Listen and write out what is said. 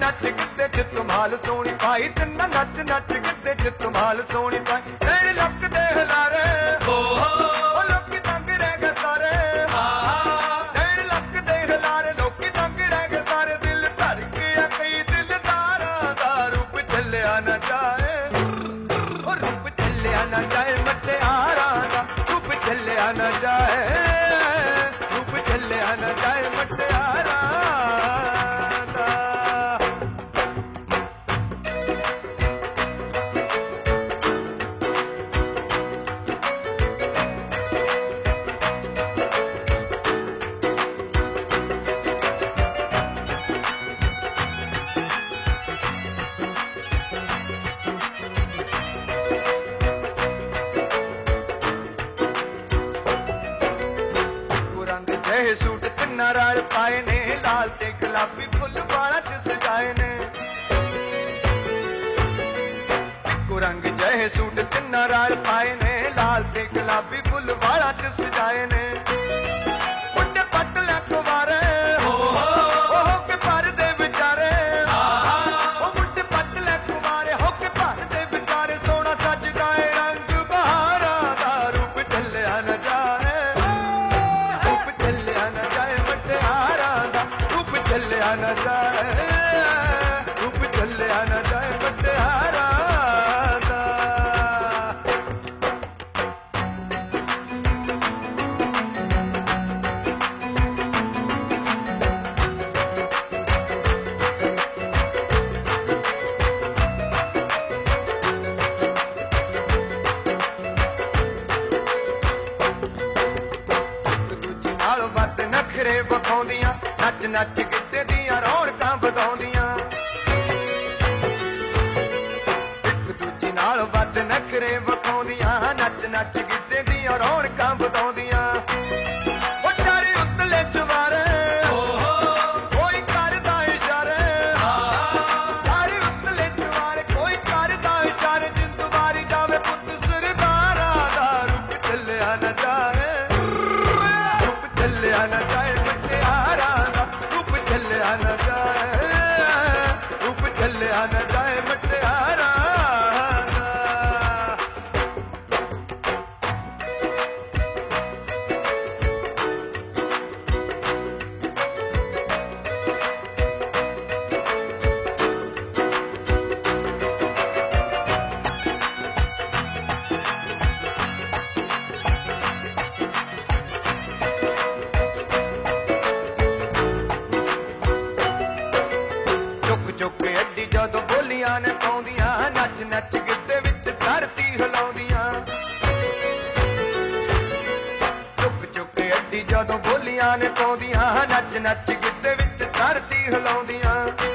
नच गिद्धे च धमाल सोनी पाई तिन्ना नच नच गिद्धे च धमाल सोनी पाई तेरे लक दे हिलारे ओ लोकी तंग रह गए सारे तेरे लक दे हिलारे लोकी तंग रह गए सारे दिल धर गया कई दिलदारा दा रूप चलिया न जाए रूप चलिया न जाए मटियारा दा रूप चलिया न जाए रूप चलिया न जाए मटियारा सूट तिन्ना राल पाए ने लाल ते गुलाबी फुल बाला च सजाए ने इको रंग जहे सूट तिन्ना राल पाए ने लाल ते गुलाबी फुल बाला च सजाए ने मुंडे पट लै कुवारे हो के पर दे विचारे मुंडे पट लै कुवारे हो के पर दे विचारे सोना सजदा है रंग बहारा दा रूप चलिया न जाए चलिया न जाए रूप चलिया न जाए मटियारा दूजी नाल वध नखरे विखाउंदियां नच नच गिद्धे दियां रौनकां वधाउंदियां इक दूजी नाल वध नखरे विखाउंदियां नच नच गिद्धे दियां रौनकां वधाउंदियां ओ चारी उत्तले चवारे कोई करदा इशारे चारी उत्तले चवारे कोई करदा इशारे जिंद वारी जावे पुत्त सरदारा दा रूप चलिया न जाए रूप चलिया न जाए मटियारा रूप चलिया न जाए रूप चलिया न जाए मटियारा चुक अड्डी जदों बोलियां ने पाउंदियां नच नच गिद्धे विच धरती हिलाउंदियां चुक चुक अड्डी जदों बोलियां ने पाउंदियां नच नच गिद्धे विच धरती हिलाउंदियां